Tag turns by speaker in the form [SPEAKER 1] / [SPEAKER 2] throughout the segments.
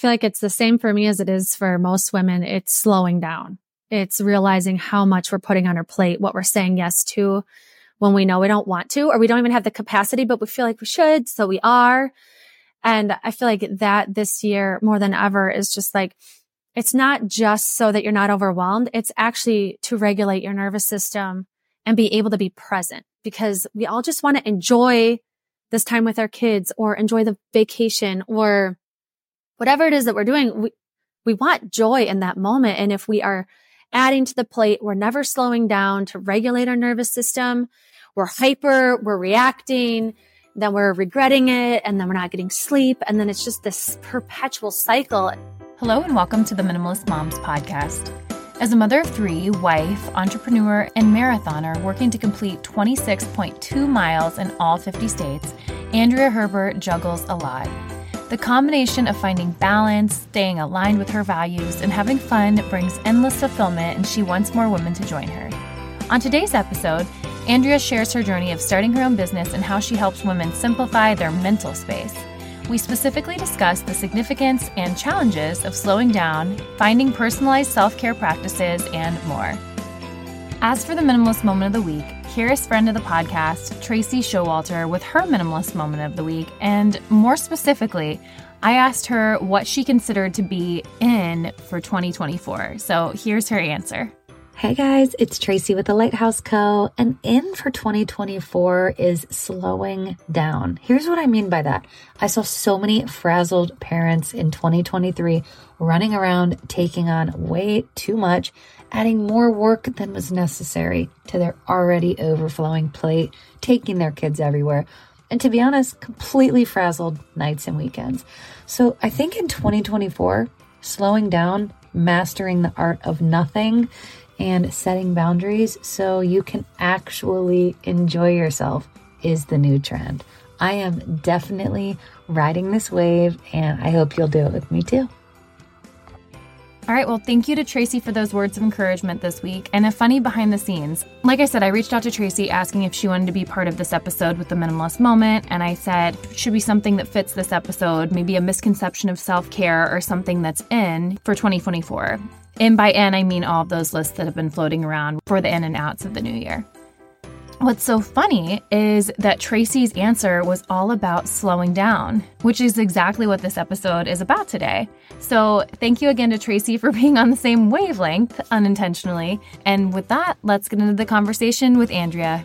[SPEAKER 1] feel like it's the same for me as it is for most women. It's slowing down. It's realizing how much we're putting on our plate, what we're saying yes to when we know we don't want to, or we don't even have the capacity, but we feel like we should. So we are. And I feel like that this year more than ever is just like, it's not just so that you're not overwhelmed. It's actually to regulate your nervous system and be able to be present, because we all just want to enjoy this time with our kids or enjoy the vacation or whatever it is that we're doing. We want joy in that moment. And if we are adding to the plate, we're never slowing down to regulate our nervous system. We're hyper, we're reacting, then we're regretting it, and then we're not getting sleep. And then it's just this perpetual cycle.
[SPEAKER 2] Hello and welcome to the Minimalist Moms podcast. As a mother of three, wife, entrepreneur, and marathoner working to complete 26.2 miles in all 50 states, Andrea Herbert juggles a lot. The combination of finding balance, staying aligned with her values, and having fun brings endless fulfillment, and she wants more women to join her. On today's episode, Andrea shares her journey of starting her own business and how she helps women simplify their mental space. We specifically discuss the significance and challenges of slowing down, finding personalized self-care practices, and more. As for the Minimalist Moment of the Week, here is friend of the podcast, Tracy Showalter, with her Minimalist Moment of the Week. And more specifically, I asked her what she considered to be in for 2024. So here's her answer.
[SPEAKER 3] Hey guys, it's Tracy with the Lighthouse Co. And in for 2024 is slowing down. Here's what I mean by that. I saw so many frazzled parents in 2023 running around, taking on way too much, adding more work than was necessary to their already overflowing plate, taking their kids everywhere, and to be honest, completely frazzled nights and weekends. So I think in 2024, slowing down, mastering the art of nothing, and setting boundaries so you can actually enjoy yourself is the new trend. I am definitely riding this wave, and I hope you'll do it with me too.
[SPEAKER 2] All right, well, thank you to Tracy for those words of encouragement this week. And a funny behind the scenes. Like I said, I reached out to Tracy asking if she wanted to be part of this episode with the Minimalist Moment. And I said, should be something that fits this episode, maybe a misconception of self-care or something that's in for 2024. And by in, I mean all of those lists that have been floating around for the in and outs of the new year. What's so funny is that Tracy's answer was all about slowing down, which is exactly what this episode is about today. So thank you again to Tracy for being on the same wavelength unintentionally. And with that, let's get into the conversation with Andrea.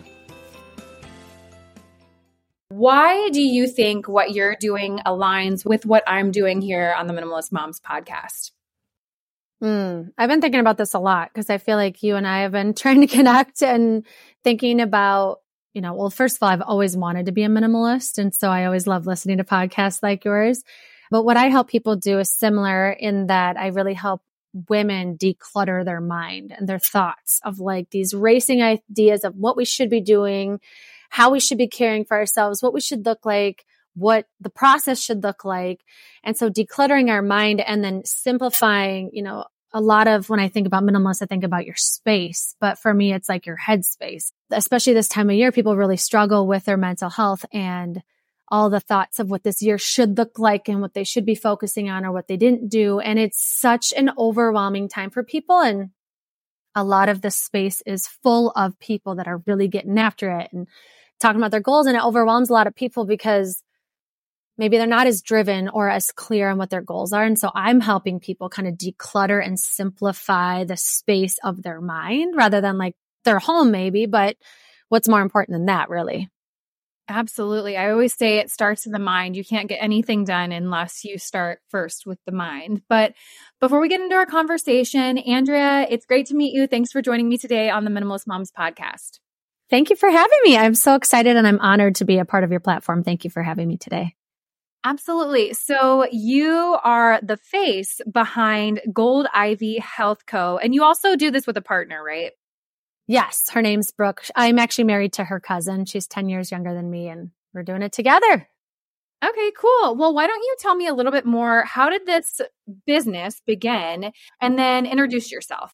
[SPEAKER 4] Why do you think what you're doing aligns with what I'm doing here on the Minimalist Moms podcast?
[SPEAKER 1] I've been thinking about this a lot because I feel like you and I have been trying to connect and thinking about, well, first of all, I've always wanted to be a minimalist. And so I always love listening to podcasts like yours. But what I help people do is similar in that I really help women declutter their mind and their thoughts of like these racing ideas of what we should be doing, how we should be caring for ourselves, what we should look like, what the process should look like. And so decluttering our mind and then simplifying, a lot of when I think about minimalist, I think about your space. But for me, it's like your headspace. Especially this time of year, people really struggle with their mental health and all the thoughts of what this year should look like and what they should be focusing on or what they didn't do. And it's such an overwhelming time for people. And a lot of the space is full of people that are really getting after it and talking about their goals. And it overwhelms a lot of people because maybe they're not as driven or as clear on what their goals are. And so I'm helping people kind of declutter and simplify the space of their mind rather than like their home maybe, but what's more important than that really?
[SPEAKER 4] Absolutely. I always say it starts in the mind. You can't get anything done unless you start first with the mind. But before we get into our conversation, Andrea, it's great to meet you. Thanks for joining me today on the Minimalist Moms podcast.
[SPEAKER 1] Thank you for having me. I'm so excited and I'm honored to be a part of your platform. Thank you for having me today.
[SPEAKER 4] Absolutely. So you are the face behind Gold Ivy Health Co. And you also do this with a partner, right?
[SPEAKER 1] Yes. Her name's Brooke. I'm actually married to her cousin. She's 10 years younger than me and we're doing it together.
[SPEAKER 4] Okay, cool. Well, why don't you tell me a little bit more? How did this business begin? And then introduce yourself.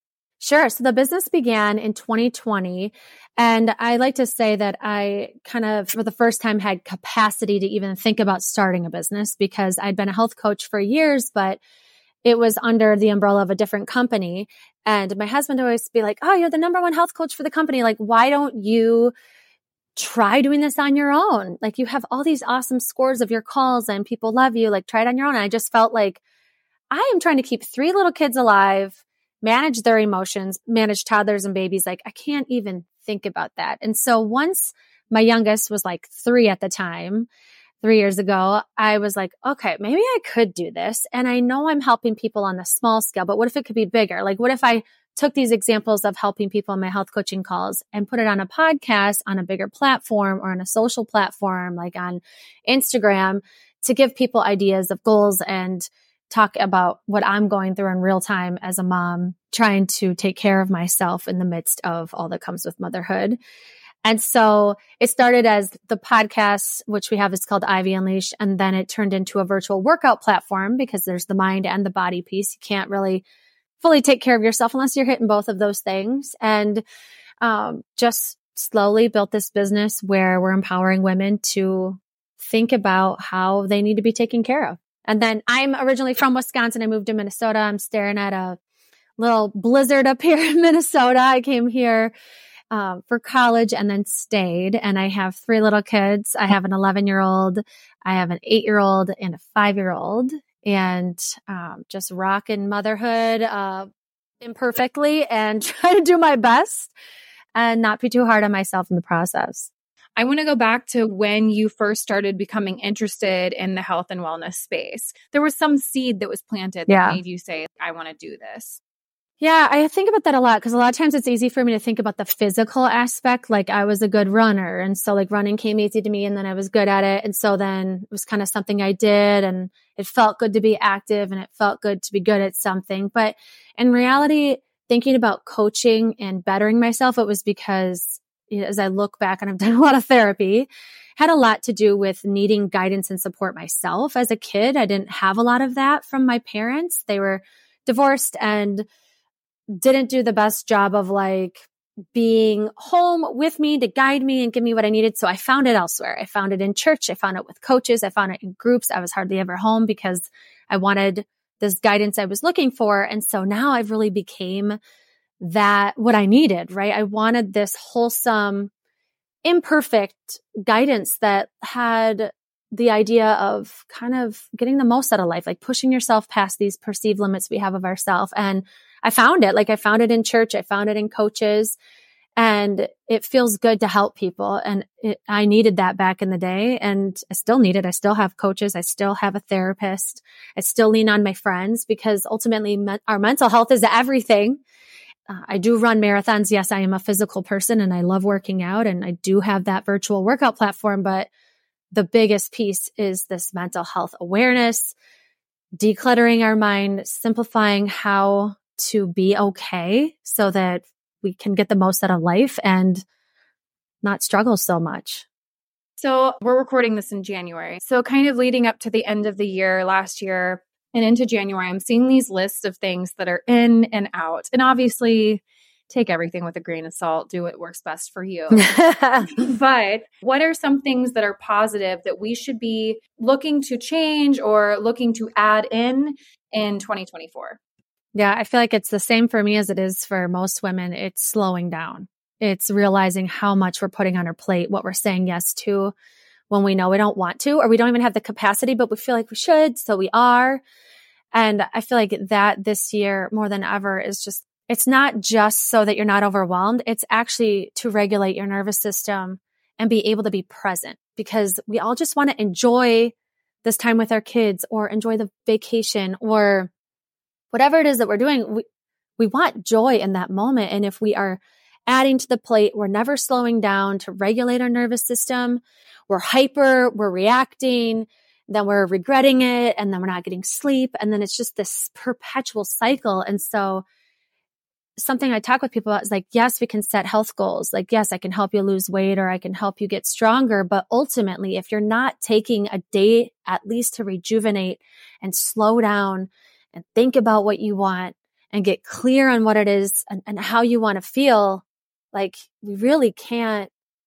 [SPEAKER 1] Sure. So the business began in 2020. And I like to say that I kind of, for the first time, had capacity to even think about starting a business because I'd been a health coach for years, but it was under the umbrella of a different company. And my husband would always be like, oh, you're the number one health coach for the company. Like, why don't you try doing this on your own? Like, you have all these awesome scores of your calls and people love you. Like, try it on your own. And I just felt like I am trying to keep 3 little kids alive, manage their emotions, manage toddlers and babies. Like, I can't even think about that. And so once my youngest was like 3 at the time, 3 years ago, I was like, okay, maybe I could do this. And I know I'm helping people on the small scale, but what if it could be bigger? Like, what if I took these examples of helping people in my health coaching calls and put it on a podcast, on a bigger platform, or on a social platform, like on Instagram, to give people ideas of goals and talk about what I'm going through in real time as a mom, trying to take care of myself in the midst of all that comes with motherhood. And so it started as the podcast, which we have is called Ivy Unleashed. And then it turned into a virtual workout platform because there's the mind and the body piece. You can't really fully take care of yourself unless you're hitting both of those things. And just slowly built this business where we're empowering women to think about how they need to be taken care of. And then I'm originally from Wisconsin. I moved to Minnesota. I'm staring at a little blizzard up here in Minnesota. I came here for college and then stayed. And I have 3 little kids. I have an 11-year-old, I have an 8-year-old, and a 5-year-old. And just rocking motherhood imperfectly and try to do my best and not be too hard on myself in the process.
[SPEAKER 4] I want to go back to when you first started becoming interested in the health and wellness space. There was some seed that was planted that made you say, I want to do this.
[SPEAKER 1] Yeah, I think about that a lot because a lot of times it's easy for me to think about the physical aspect. Like I was a good runner. And so like running came easy to me and then I was good at it. And so then it was kind of something I did and it felt good to be active and it felt good to be good at something. But in reality, thinking about coaching and bettering myself, it was because as I look back and I've done a lot of therapy, had a lot to do with needing guidance and support myself. As a kid, I didn't have a lot of that from my parents. They were divorced and didn't do the best job of like being home with me to guide me and give me what I needed. So I found it elsewhere. I found it in church. I found it with coaches. I found it in groups. I was hardly ever home because I wanted this guidance I was looking for. And so now I've really became that what I needed, right? I wanted this wholesome, imperfect guidance that had the idea of kind of getting the most out of life, like pushing yourself past these perceived limits we have of ourselves. And I found it. Like I found it in church. I found it in coaches. And it feels good to help people. And I needed that back in the day. And I still need it. I still have coaches. I still have a therapist. I still lean on my friends because ultimately our mental health is everything. I do run marathons. Yes, I am a physical person and I love working out and I do have that virtual workout platform. But the biggest piece is this mental health awareness, decluttering our mind, simplifying how to be okay so that we can get the most out of life and not struggle so much.
[SPEAKER 4] So we're recording this in January. So kind of leading up to the end of the year, last year and into January, I'm seeing these lists of things that are in and out. And obviously take everything with a grain of salt, do what works best for you. But what are some things that are positive that we should be looking to change or looking to add in 2024?
[SPEAKER 1] Yeah, I feel like it's the same for me as it is for most women. It's slowing down. It's realizing how much we're putting on our plate, what we're saying yes to when we know we don't want to, or we don't even have the capacity, but we feel like we should, so we are. And I feel like that this year more than ever is just, it's not just so that you're not overwhelmed. It's actually to regulate your nervous system and be able to be present because we all just want to enjoy this time with our kids or enjoy the vacation or whatever it is that we're doing. We want joy in that moment. And if we are adding to the plate, we're never slowing down to regulate our nervous system. We're hyper, we're reacting, then we're regretting it, and then we're not getting sleep. And then it's just this perpetual cycle. And so something I talk with people about is like, yes, we can set health goals. Like, yes, I can help you lose weight or I can help you get stronger. But ultimately, if you're not taking a day at least to rejuvenate and slow down and think about what you want and get clear on what it is and how you want to feel, like we really can't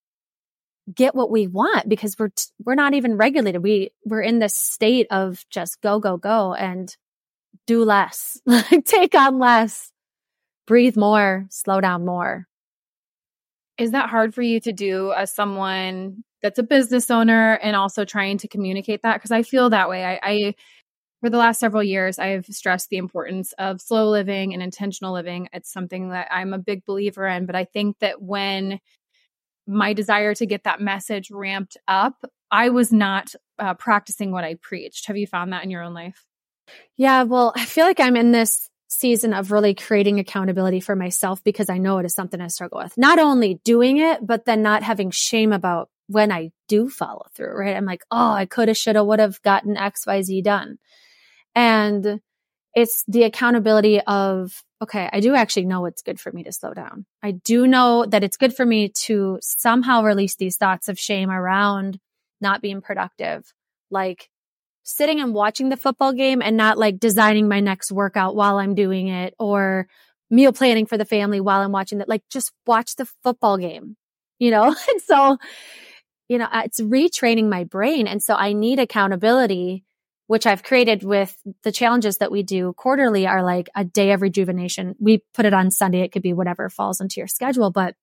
[SPEAKER 1] get what we want because we're not even regulated. We're in this state of just go, go, go and do less, like take on less, breathe more, slow down more.
[SPEAKER 4] Is that hard for you to do as someone that's a business owner and also trying to communicate that? Because I feel that way. I for the last several years, I've stressed the importance of slow living and intentional living. It's something that I'm a big believer in. But I think that when my desire to get that message ramped up, I was not practicing what I preached. Have you found that in your own life?
[SPEAKER 1] Yeah, well, I feel like I'm in this season of really creating accountability for myself because I know it is something I struggle with. Not only doing it, but then not having shame about when I do follow through, right? I'm like, oh, I could have, should have, would have gotten XYZ done. And it's the accountability of, okay, I do actually know it's good for me to slow down. I do know that it's good for me to somehow release these thoughts of shame around not being productive, like sitting and watching the football game and not like designing my next workout while I'm doing it or meal planning for the family while I'm watching it. Like just watch the football game, And so, it's retraining my brain. And so I need accountability, which I've created with the challenges that we do quarterly are like a day of rejuvenation. We put it on Sunday. It could be whatever falls into your schedule. But,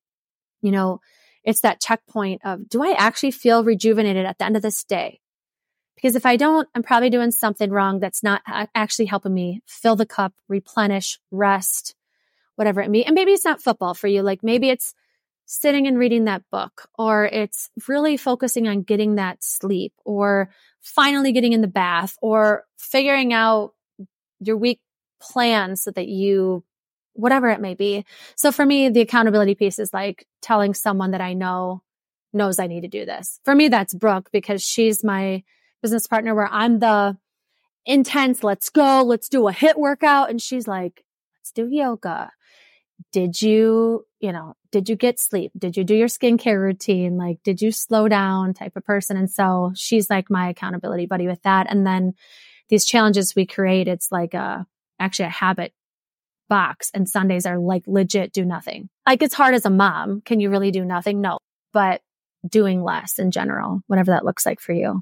[SPEAKER 1] it's that checkpoint of, do I actually feel rejuvenated at the end of this day? Because if I don't, I'm probably doing something wrong that's not actually helping me fill the cup, replenish, rest, whatever it may be. And maybe it's not football for you. Like maybe it's sitting and reading that book, or it's really focusing on getting that sleep, or finally getting in the bath, or figuring out your week plan so that whatever it may be. So for me, the accountability piece is like telling someone that I know knows I need to do this. For me, that's Brooke, because she's my business partner where I'm the intense, let's go, let's do a HIIT workout. And she's like, let's do yoga. Did you get sleep? Did you do your skincare routine? Like, did you slow down type of person? And so she's like my accountability buddy with that. And then these challenges we create, it's like actually a habit box. And Sundays are like legit do nothing. Like it's hard as a mom. Can you really do nothing? No, but doing less in general, whatever that looks like for you.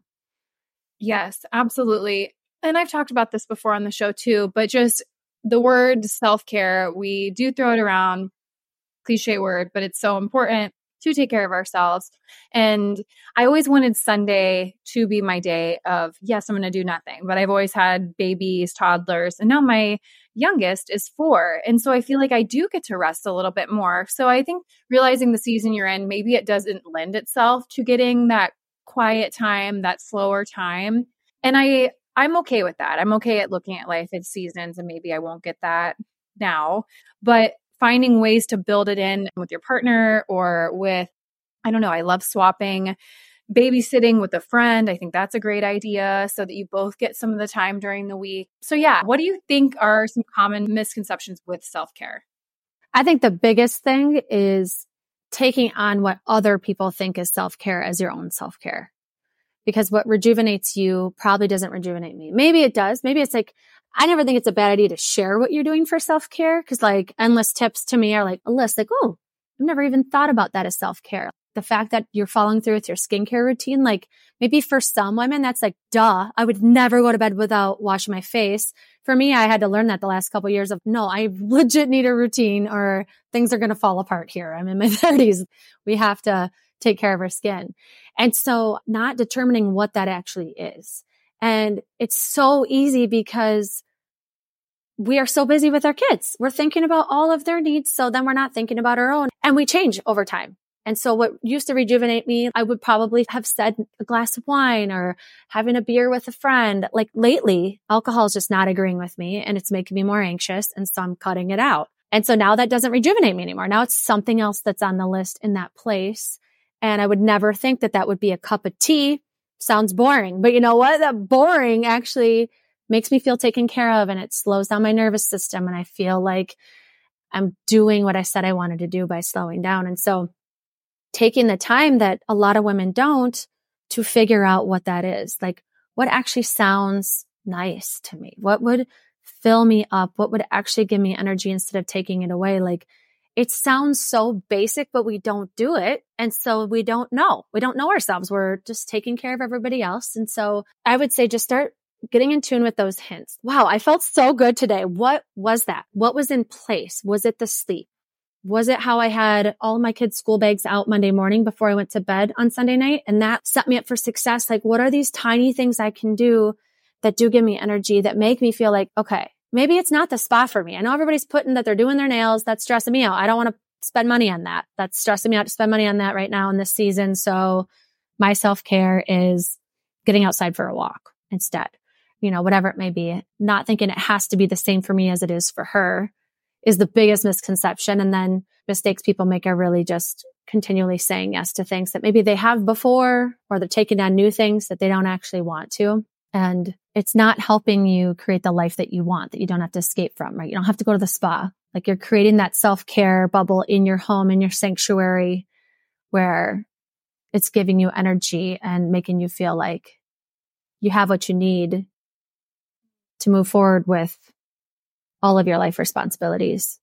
[SPEAKER 4] Yes, absolutely. And I've talked about this before on the show too, but just the word self-care, we do throw it around, cliche word, but it's so important to take care of ourselves. And I always wanted Sunday to be my day of, yes, I'm going to do nothing, but I've always had babies, toddlers, and now my youngest is 4. And so I feel like I do get to rest a little bit more. So I think realizing the season you're in, maybe it doesn't lend itself to getting that quiet time, that slower time. And I'm okay with that. I'm okay at looking at life as seasons, and maybe I won't get that now, but finding ways to build it in with your partner or with, I don't know, I love swapping babysitting with a friend. I think that's a great idea so that you both get some of the time during the week. So yeah, what do you think are some common misconceptions with self-care?
[SPEAKER 1] I think the biggest thing is taking on what other people think is self-care as your own self-care. Because what rejuvenates you probably doesn't rejuvenate me. Maybe it does. Maybe it's like, I never think it's a bad idea to share what you're doing for self-care. Cause like endless tips to me are like a list, like, oh, I've never even thought about that as self-care. The fact that you're following through with your skincare routine, like maybe for some women, that's like, duh, I would never go to bed without washing my face. For me, I had to learn that the last couple of years of, no, I legit need a routine or things are going to fall apart here. I'm in my 30s. We have to take care of our skin. And so not determining what that actually is. And it's so easy because we are so busy with our kids. We're thinking about all of their needs. So then we're not thinking about our own, and we change over time. And so what used to rejuvenate me, I would probably have said a glass of wine or having a beer with a friend. Like lately, alcohol is just not agreeing with me and it's making me more anxious. And so I'm cutting it out. And so now that doesn't rejuvenate me anymore. Now it's something else that's on the list in that place. And I would never think that that would be a cup of tea. Sounds boring, but you know what? That boring actually makes me feel taken care of, and it slows down my nervous system. And I feel like I'm doing what I said I wanted to do by slowing down. And so taking the time that a lot of women don't to figure out what that is, like what actually sounds nice to me, what would fill me up? What would actually give me energy instead of taking it away? Like, it sounds so basic, but we don't do it. And so we don't know. We don't know ourselves. We're just taking care of everybody else. And so I would say just start getting in tune with those hints. Wow, I felt so good today. What was that? What was in place? Was it the sleep? Was it how I had all of my kids' school bags out Monday morning before I went to bed on Sunday night? And that set me up for success. Like, what are these tiny things I can do that do give me energy, that make me feel like, okay, maybe it's not the spa for me. I know everybody's putting that they're doing their nails. That's stressing me out. I don't want to spend money on that. That's stressing me out to spend money on that right now in this season. So my self-care is getting outside for a walk instead, whatever it may be. Not thinking it has to be the same for me as it is for her is the biggest misconception. And then mistakes people make are really just continually saying yes to things that maybe they have before, or they're taking on new things that they don't actually want to. And it's not helping you create the life that you want, that you don't have to escape from, right? You don't have to go to the spa. Like, you're creating that self-care bubble in your home, in your sanctuary, where it's giving you energy and making you feel like you have what you need to move forward with all of your life responsibilities.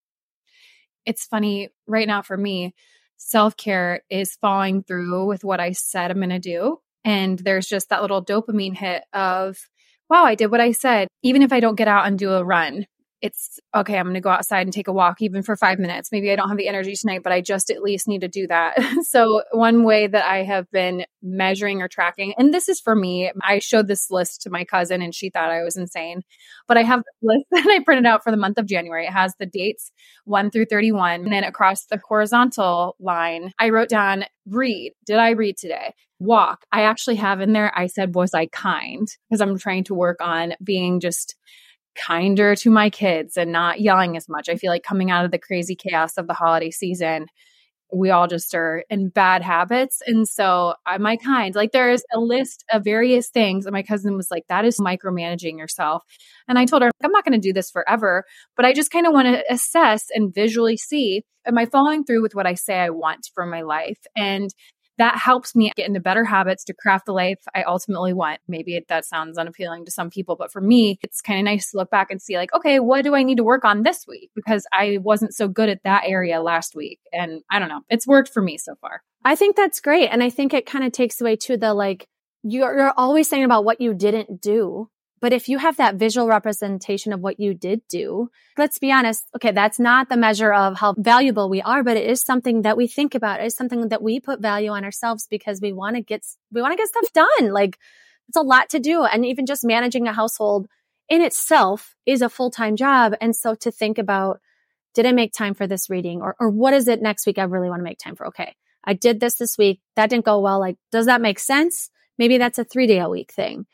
[SPEAKER 4] It's funny right now for me, self-care is following through with what I said I'm going to do. And there's just that little dopamine hit of, wow, I did what I said. Even if I don't get out and do a run, it's okay, I'm going to go outside and take a walk even for 5 minutes. Maybe I don't have the energy tonight, but I just at least need to do that. So one way that I have been measuring or tracking, and this is for me, I showed this list to my cousin and she thought I was insane, but I have this list that I printed out for the month of January. It has the dates 1 through 31. And then across the horizontal line, I wrote down read. Did I read today? Walk. I actually have in there, I said, was I kind? Because I'm trying to work on being just kinder to my kids and not yelling as much. I feel like coming out of the crazy chaos of the holiday season, we all just are in bad habits. And so am I kind? Like, there is a list of various things. And my cousin was like, that is micromanaging yourself. And I told her, I'm not going to do this forever, but I just kind of want to assess and visually see, am I following through with what I say I want for my life? And that helps me get into better habits to craft the life I ultimately want. Maybe that sounds unappealing to some people, but for me, it's kind of nice to look back and see like, okay, what do I need to work on this week? Because I wasn't so good at that area last week. And I don't know, it's worked for me so far.
[SPEAKER 1] I think that's great. And I think it kind of takes away too the, like, you're always saying about what you didn't do. But if you have that visual representation of what you did do, let's be honest. Okay, that's not the measure of how valuable we are, but it is something that we think about. It is something that we put value on ourselves because we want to get stuff done. Like, it's a lot to do. And even just managing a household in itself is a full-time job. And so to think about, did I make time for this reading? Or what is it next week I really want to make time for? Okay, I did this week. That didn't go well. Like, does that make sense? Maybe that's a 3-day-a-week thing.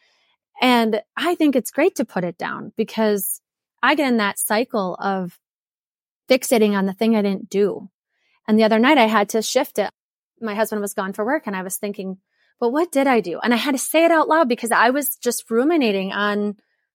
[SPEAKER 1] And I think it's great to put it down because I get in that cycle of fixating on the thing I didn't do. And the other night I had to shift it. My husband was gone for work and I was thinking, but what did I do? And I had to say it out loud because I was just ruminating on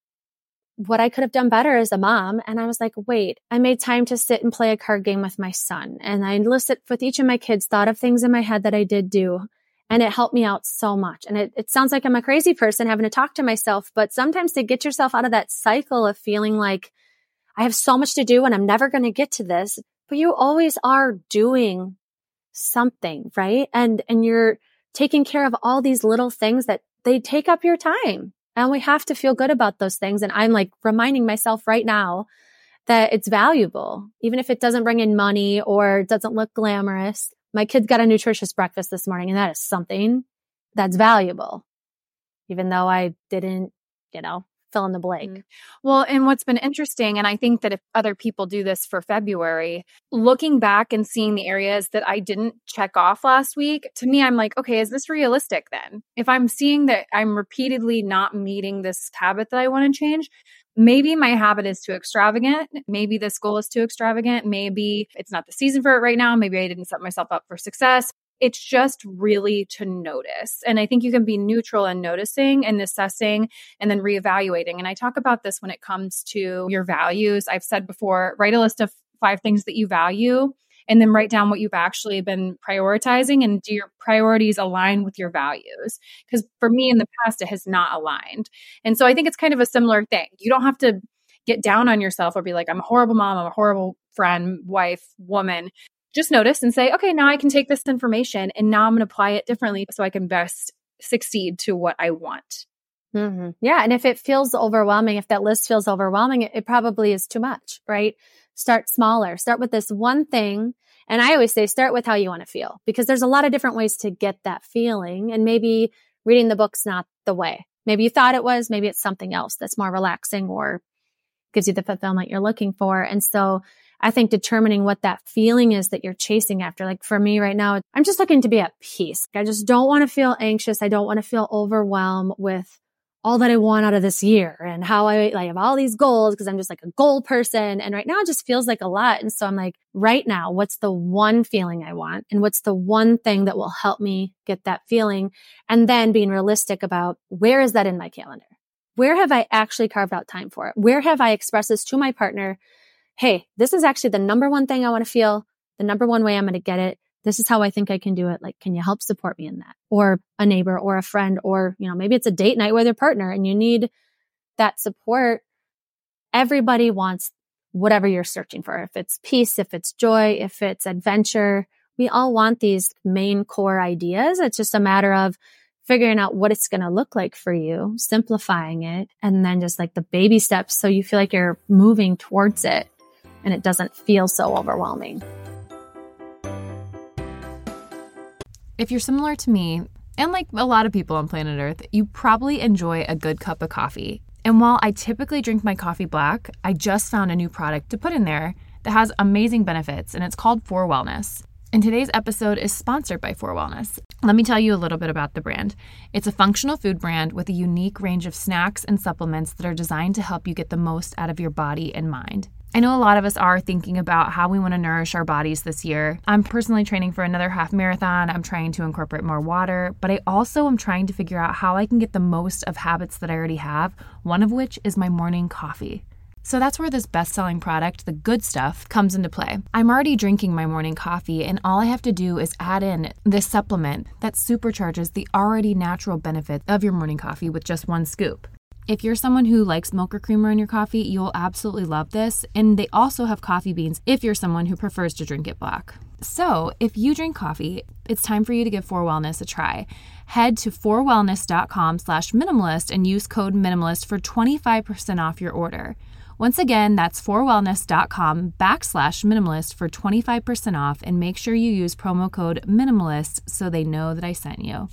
[SPEAKER 1] what I could have done better as a mom. And I was like, wait, I made time to sit and play a card game with my son. And I listed with each of my kids, thought of things in my head that I did do. And it helped me out so much. And it sounds like I'm a crazy person having to talk to myself, but sometimes to get yourself out of that cycle of feeling like I have so much to do and I'm never going to get to this, but you always are doing something, right? And you're taking care of all these little things that they take up your time. And we have to feel good about those things. And I'm like reminding myself right now that it's valuable, even if it doesn't bring in money or doesn't look glamorous. My kids got a nutritious breakfast this morning, and that is something that's valuable, even though I didn't, fill in the blank.
[SPEAKER 4] Well, and what's been interesting, and I think that if other people do this for February, looking back and seeing the areas that I didn't check off last week, to me, I'm like, okay, is this realistic then? If I'm seeing that I'm repeatedly not meeting this habit that I want to change, maybe my habit is too extravagant. Maybe this goal is too extravagant. Maybe it's not the season for it right now. Maybe I didn't set myself up for success. It's just really to notice. And I think you can be neutral in noticing and assessing and then reevaluating. And I talk about this when it comes to your values. I've said before, write a list of 5 things that you value and then write down what you've actually been prioritizing and do your priorities align with your values? Because for me in the past, it has not aligned. And so I think it's kind of a similar thing. You don't have to get down on yourself or be like, I'm a horrible mom, I'm a horrible friend, wife, woman. Just notice and say, okay, now I can take this information and now I'm going to apply it differently so I can best succeed to what I want.
[SPEAKER 1] Mm-hmm. Yeah. And if it feels overwhelming, if that list feels overwhelming, it probably is too much, right? Start smaller. Start with this one thing. And I always say, start with how you want to feel, because there's a lot of different ways to get that feeling. And maybe reading the book's not the way. Maybe you thought it was, maybe it's something else that's more relaxing or gives you the fulfillment you're looking for. And so I think determining what that feeling is that you're chasing after, like for me right now, I'm just looking to be at peace. I just don't want to feel anxious. I don't want to feel overwhelmed with all that I want out of this year and how I have all these goals, because I'm just like a goal person. And right now it just feels like a lot. And so I'm like, right now, what's the one feeling I want? And what's the one thing that will help me get that feeling? And then being realistic about, where is that in my calendar? Where have I actually carved out time for it? Where have I expressed this to my partner? Hey, this is actually the number one thing I want to feel, the number one way I'm going to get it. This is how I think I can do it. Like, can you help support me in that? Or a neighbor or a friend, or, maybe it's a date night with your partner and you need that support. Everybody wants whatever you're searching for. If it's peace, if it's joy, if it's adventure, we all want these main core ideas. It's just a matter of figuring out what it's going to look like for you, simplifying it, and then just like the baby steps so you feel like you're moving towards it and it doesn't feel so overwhelming.
[SPEAKER 2] If you're similar to me, and like a lot of people on planet Earth, you probably enjoy a good cup of coffee. And while I typically drink my coffee black, I just found a new product to put in there that has amazing benefits, and it's called 4Wellness. And today's episode is sponsored by 4Wellness. Let me tell you a little bit about the brand. It's a functional food brand with a unique range of snacks and supplements that are designed to help you get the most out of your body and mind. I know a lot of us are thinking about how we want to nourish our bodies this year. I'm personally training for another half marathon. I'm trying to incorporate more water, but I also am trying to figure out how I can get the most of habits that I already have, one of which is my morning coffee. So that's where this best-selling product, the good stuff, comes into play. I'm already drinking my morning coffee, and all I have to do is add in this supplement that supercharges the already natural benefits of your morning coffee with just one scoop. If you're someone who likes milk or creamer in your coffee, you'll absolutely love this. And they also have coffee beans if you're someone who prefers to drink it black. So if you drink coffee, it's time for you to give 4Wellness a try. Head to 4wellness.com/minimalist and use code minimalist for 25% off your order. Once again, that's 4wellness.com/minimalist for 25% off, and make sure you use promo code minimalist so they know that I sent you.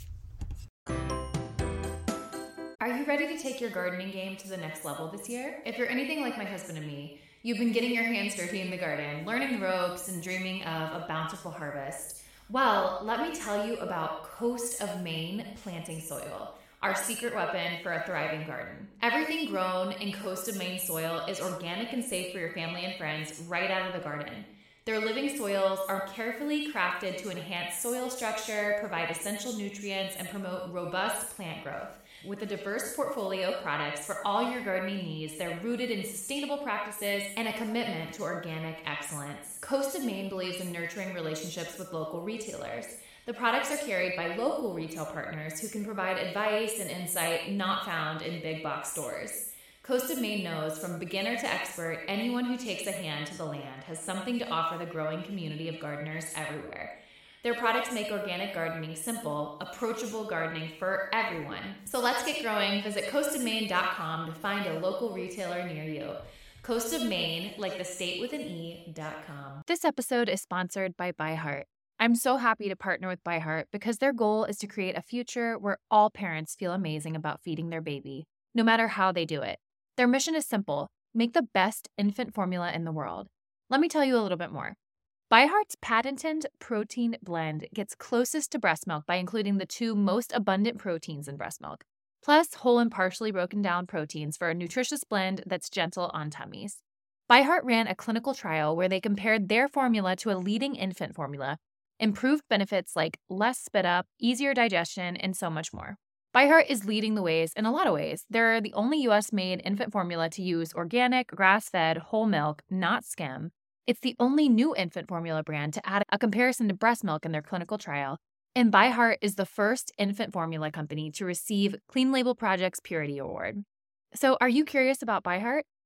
[SPEAKER 2] Are you ready to take your gardening game to the next level this year? If you're anything like my husband and me, you've been getting your hands dirty in the garden, learning the ropes, and dreaming of a bountiful harvest. Well, let me tell you about Coast of Maine planting soil, our secret weapon for a thriving garden. Everything grown in Coast of Maine soil is organic and safe for your family and friends right out of the garden. Their living soils are carefully crafted to enhance soil structure, provide essential nutrients, and promote robust plant growth. With a diverse portfolio of products for all your gardening needs, they're rooted in sustainable practices and a commitment to organic excellence. Coast of Maine believes in nurturing relationships with local retailers. The products are carried by local retail partners who can provide advice and insight not found in big box stores. Coast of Maine knows from beginner to expert, anyone who takes a hand to the land has something to offer the growing community of gardeners everywhere. Their products make organic gardening simple, approachable gardening for everyone. So let's get growing. Visit coastofmaine.com to find a local retailer near you. Coast of Maine, like the state with an E.com. This episode is sponsored by ByHeart. I'm so happy to partner with ByHeart because their goal is to create a future where all parents feel amazing about feeding their baby, no matter how they do it. Their mission is simple: make the best infant formula in the world. Let me tell you a little bit more. ByHeart's patented protein blend gets closest to breast milk by including the two most abundant proteins in breast milk, plus whole and partially broken down proteins for a nutritious blend that's gentle on tummies. ByHeart ran a clinical trial where they compared their formula to a leading infant formula, improved benefits like less spit up, easier digestion, and so much more. ByHeart is leading the ways in a lot of ways. They're the only U.S.-made infant formula to use organic, grass-fed, whole milk, not skim. It's the only new infant formula brand to add a comparison to breast milk in their clinical trial. And ByHeart is the first infant formula company to receive Clean Label Project's Purity Award. So are you curious about ByHeart?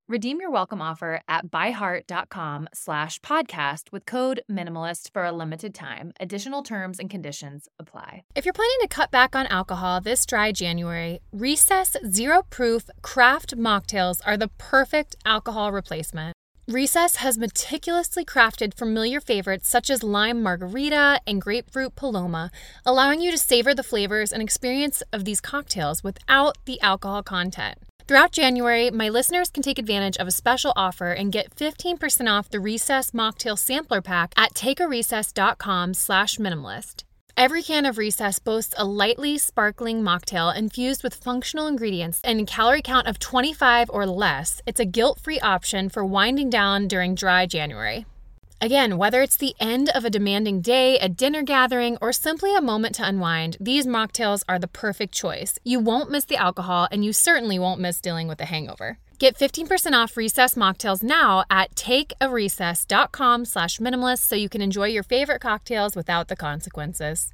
[SPEAKER 2] Redeem your welcome offer at byheart.com/podcast with code MINIMALIST for a limited time. Additional terms and conditions apply. If you're planning to cut back on alcohol this dry January, Recess Zero Proof Craft Mocktails are the perfect alcohol replacement. Recess has meticulously crafted familiar favorites such as lime margarita and grapefruit paloma, allowing you to savor the flavors and experience of these cocktails without the alcohol content. Throughout January, my listeners can take advantage of a special offer and get 15% off the Recess Mocktail Sampler Pack at takearecess.com/minimalist. Every can of Recess boasts a lightly sparkling mocktail infused with functional ingredients and a calorie count of 25 or less. It's a guilt-free option for winding down during dry January. Again, whether it's the end of a demanding day, a dinner gathering, or simply a moment to unwind, these mocktails are the perfect choice. You won't miss the alcohol, and you certainly won't miss dealing with a hangover. Get 15% off Recess mocktails now at takearecess.com/minimalist so you can enjoy your favorite cocktails without the consequences.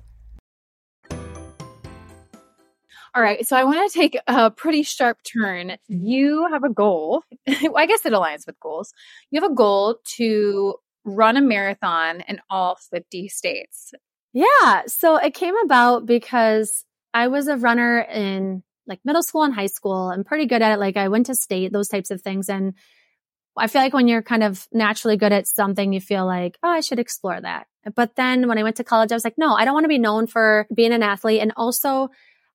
[SPEAKER 4] All right. So I want to take a pretty sharp turn. You have a goal. I guess it aligns with goals. You have a goal to run a marathon in all 50 states.
[SPEAKER 1] Yeah. So it came about because I was a runner in like middle school and high school. I'm pretty good at it. Like I went to state, those types of things. And I feel like when you're kind of naturally good at something, you feel like, oh, I should explore that. But then when I went to college, I was like, no, I don't want to be known for being an athlete. And also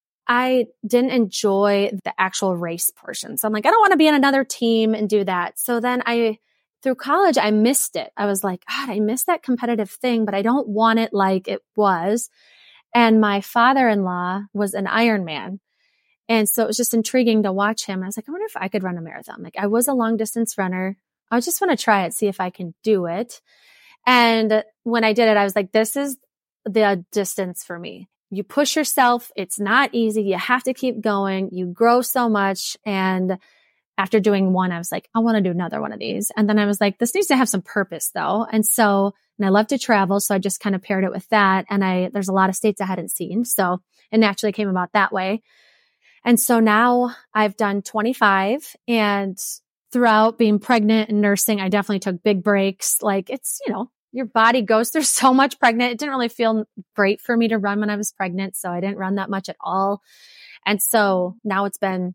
[SPEAKER 1] I didn't enjoy the actual race portion. So I'm like, I don't want to be on another team and do that. So then through college, I missed it. I was like, God, I missed that competitive thing, but I don't want it like it was. And my father-in-law was an Ironman. And so it was just intriguing to watch him. I was like, I wonder if I could run a marathon. Like I was a long distance runner. I just want to try it, see if I can do it. And when I did it, I was like, this is the distance for me. You push yourself. It's not easy. You have to keep going. You grow so much. And after doing one, I was like, I want to do another one of these. And then I was like, this needs to have some purpose though. And I love to travel. So I just kind of paired it with that. And there's a lot of states I hadn't seen. So it naturally came about that way. And so now I've done 25, and throughout being pregnant and nursing, I definitely took big breaks. Like it's, your body goes through so much pregnant. It didn't really feel great for me to run when I was pregnant. So I didn't run that much at all. And so now it's been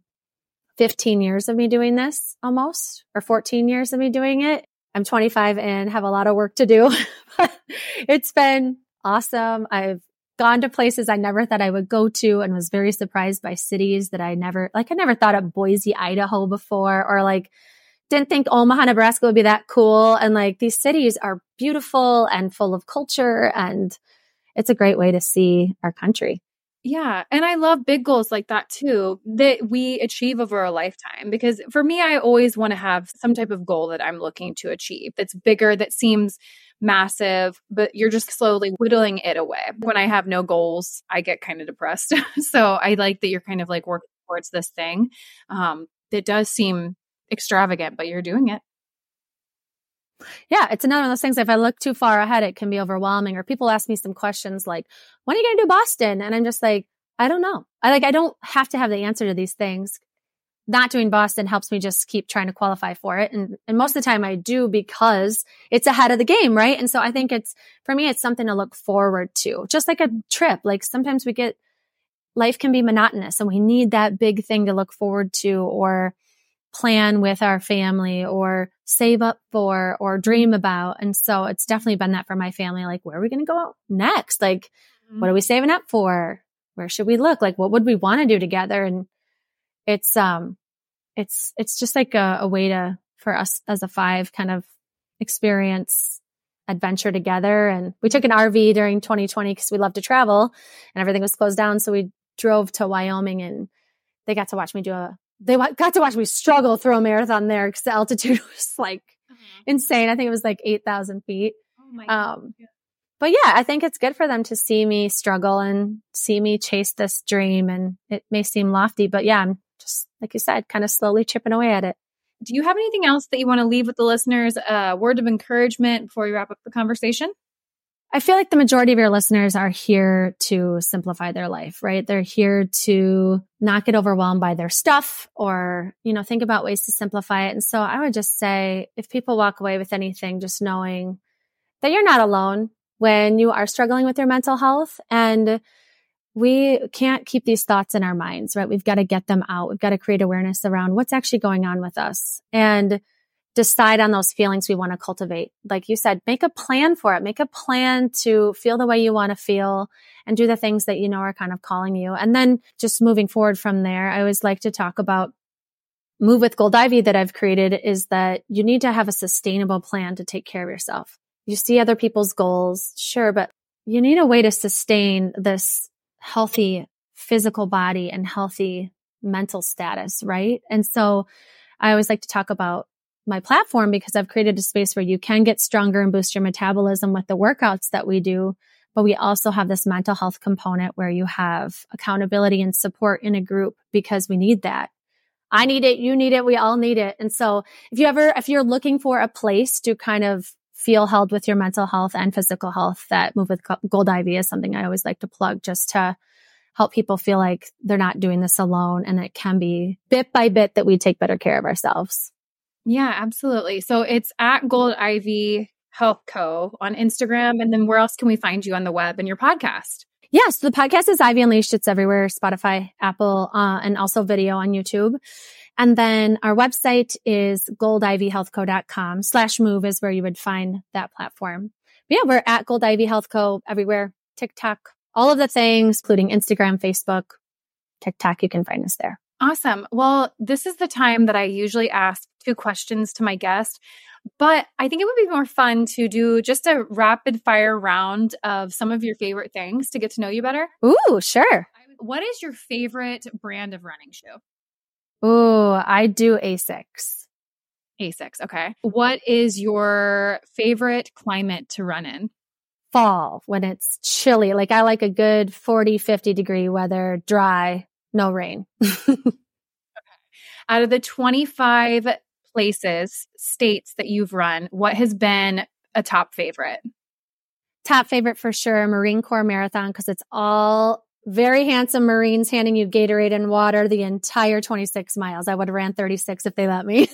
[SPEAKER 1] 15 years of me doing this almost, or 14 years of me doing it. I'm 25 and have a lot of work to do, but it's been awesome. I've gone to places I never thought I would go to and was very surprised by cities that I never thought of Boise, Idaho before, or like didn't think Omaha, Nebraska would be that cool. And like these cities are beautiful and full of culture, and it's a great way to see our country.
[SPEAKER 4] Yeah. And I love big goals like that too, that we achieve over a lifetime. Because for me, I always want to have some type of goal that I'm looking to achieve that's bigger, that seems massive, but you're just slowly whittling it away. When I have no goals, I get kind of depressed. So I like that you're kind of like working towards this thing that does seem extravagant, but you're doing it.
[SPEAKER 1] Yeah, it's another one of those things. If I look too far ahead, it can be overwhelming. Or people ask me some questions like, when are you going to do Boston? And I'm just like, I don't know. I don't have to have the answer to these things. Not doing Boston helps me just keep trying to qualify for it. And most of the time I do because it's ahead of the game, right? And so I think for me, it's something to look forward to. Just like a trip. Like sometimes life can be monotonous and we need that big thing to look forward to, or plan with our family, or save up for, or dream about. And so it's definitely been that for my family. Like, where are we going to go out next? Like, what are we saving up for? Where should we look? Like, what would we want to do together? And it's just like a way for us as a 5 kind of experience adventure together. And we took an RV during 2020 because we love to travel and everything was closed down. So we drove to Wyoming, and they got to watch me struggle through a marathon there because the altitude was like insane. I think it was like 8,000 feet.
[SPEAKER 4] Oh my God.
[SPEAKER 1] But yeah, I think it's good for them to see me struggle and see me chase this dream. And it may seem lofty, but yeah, I'm just, like you said, kind of slowly chipping away at it.
[SPEAKER 4] Do you have anything else that you want to leave with the listeners? A word of encouragement before we wrap up the conversation?
[SPEAKER 1] I feel like the majority of your listeners are here to simplify their life, right? They're here to not get overwhelmed by their stuff or, think about ways to simplify it. And so I would just say if people walk away with anything, just knowing that you're not alone when you are struggling with your mental health, and we can't keep these thoughts in our minds, right? We've got to get them out. We've got to create awareness around what's actually going on with us and decide on those feelings we want to cultivate. Like you said, make a plan for it. Make a plan to feel the way you want to feel and do the things that you know are kind of calling you. And then just moving forward from there, I always like to talk about Move with Gold Ivy that I've created is that you need to have a sustainable plan to take care of yourself. You see other people's goals, sure, but you need a way to sustain this healthy physical body and healthy mental status, right? And so I always like to talk about my platform because I've created a space where you can get stronger and boost your metabolism with the workouts that we do. But we also have this mental health component where you have accountability and support in a group because we need that. I need it. You need it. We all need it. And so if you're looking for a place to kind of feel held with your mental health and physical health, that Move with Gold Ivy is something I always like to plug just to help people feel like they're not doing this alone. And it can be bit by bit that we take better care of ourselves.
[SPEAKER 4] Yeah, absolutely. So it's at Gold Ivy Health Co. on Instagram. And then where else can we find you on the web and your podcast?
[SPEAKER 1] Yes, the podcast is Ivy Unleashed. It's everywhere, Spotify, Apple, and also video on YouTube. And then our website is goldivyhealthco.com/move is where you would find that platform. But yeah, we're at Gold Ivy Health Co. everywhere, TikTok, all of the things, including Instagram, Facebook, TikTok. You can find us there.
[SPEAKER 4] Awesome. Well, this is the time that I usually ask 2 questions to my guest, but I think it would be more fun to do just a rapid fire round of some of your favorite things to get to know you better.
[SPEAKER 1] Ooh, sure.
[SPEAKER 4] What is your favorite brand of running shoe?
[SPEAKER 1] Ooh, I do ASICS.
[SPEAKER 4] ASICS. Okay. What is your favorite climate to run in?
[SPEAKER 1] Fall, when it's chilly. Like I like a good 40, 50 degree weather, dry, no rain.
[SPEAKER 4] Okay. Out of the 25 states that you've run, what has been a top favorite?
[SPEAKER 1] Top favorite for sure, Marine Corps Marathon, because it's all very handsome Marines handing you Gatorade and water the entire 26 miles. I would have ran 36 if they let me.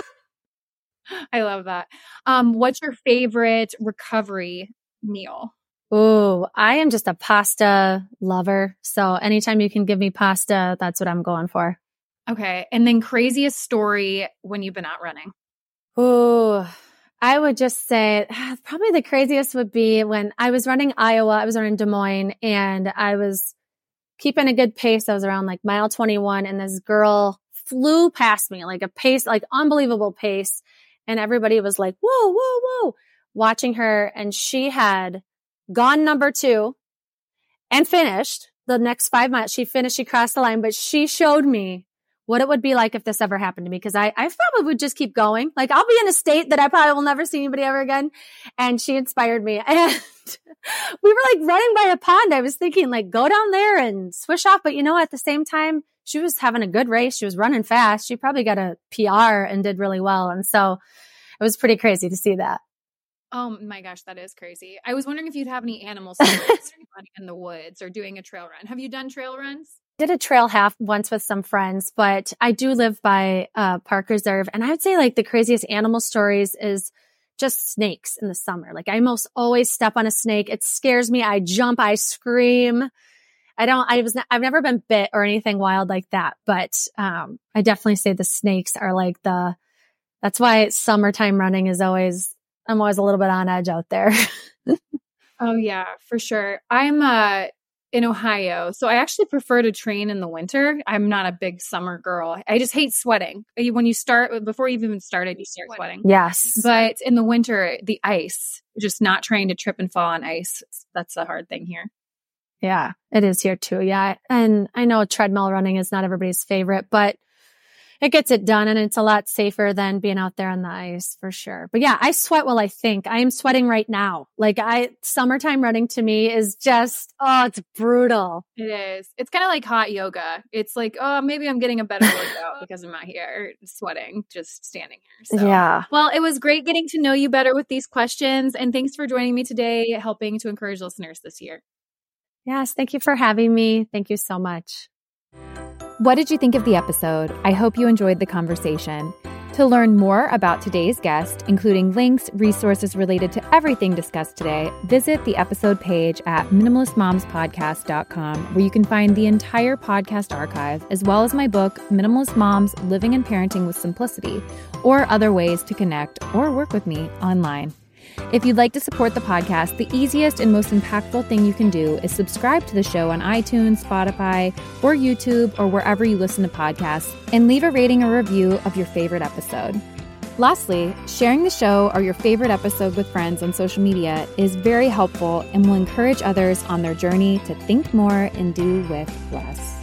[SPEAKER 4] I love that. What's your favorite recovery meal?
[SPEAKER 1] Ooh, I am just a pasta lover. So anytime you can give me pasta, that's what I'm going for.
[SPEAKER 4] Okay. And then craziest story when you've been out running?
[SPEAKER 1] Ooh, I would just say probably the craziest would be when I was running Iowa. I was running Des Moines and I was keeping a good pace. I was around like mile 21 and this girl flew past me like a pace, like unbelievable pace. And everybody was like, whoa, whoa, whoa, watching her. And she had gone number 2 and finished the next 5 miles. She finished, she crossed the line, but she showed me what it would be like if this ever happened to me. Cause I probably would just keep going. Like I'll be in a state that I probably will never see anybody ever again. And she inspired me. And we were like running by a pond. I was thinking like, go down there and swish off. But at the same time, she was having a good race. She was running fast. She probably got a PR and did really well. And so it was pretty crazy to see that.
[SPEAKER 4] Oh my gosh, that is crazy. I was wondering if you'd have any animal stories running in the woods or doing a trail run. Have you done trail runs?
[SPEAKER 1] Did a trail half once with some friends, but I do live by a park reserve. And I would say like the craziest animal stories is just snakes in the summer. Like I almost always step on a snake. It scares me. I jump, I scream. I've never been bit or anything wild like that, but I definitely say the snakes are like that's why summertime running is I'm always a little bit on edge out there.
[SPEAKER 4] Oh yeah, for sure. I'm in Ohio, so I actually prefer to train in the winter. I'm not a big summer girl. I just hate sweating. When you start, before you've even started, you start sweating.
[SPEAKER 1] Yes.
[SPEAKER 4] But in the winter, the ice, just not trying to trip and fall on ice, that's a hard thing here.
[SPEAKER 1] Yeah, it is here too. Yeah. And I know treadmill running is not everybody's favorite, but it gets it done, and it's a lot safer than being out there on the ice for sure. But yeah, I sweat while I think. I am sweating right now. Like summertime running to me is just, it's brutal.
[SPEAKER 4] It is. It's kind of like hot yoga. It's like, oh, maybe I'm getting a better workout because I'm not here sweating, just standing here. So.
[SPEAKER 1] Yeah.
[SPEAKER 4] Well, it was great getting to know you better with these questions. And thanks for joining me today, helping to encourage listeners this year.
[SPEAKER 1] Yes. Thank you for having me. Thank you so much.
[SPEAKER 2] What did you think of the episode? I hope you enjoyed the conversation. To learn more about today's guest, including links, resources related to everything discussed today, visit the episode page at minimalistmomspodcast.com, where you can find the entire podcast archive, as well as my book, Minimalist Moms: Living and Parenting with Simplicity, or other ways to connect or work with me online. If you'd like to support the podcast, the easiest and most impactful thing you can do is subscribe to the show on iTunes, Spotify, or YouTube, or wherever you listen to podcasts, and leave a rating or review of your favorite episode. Lastly, sharing the show or your favorite episode with friends on social media is very helpful and will encourage others on their journey to think more and do with less.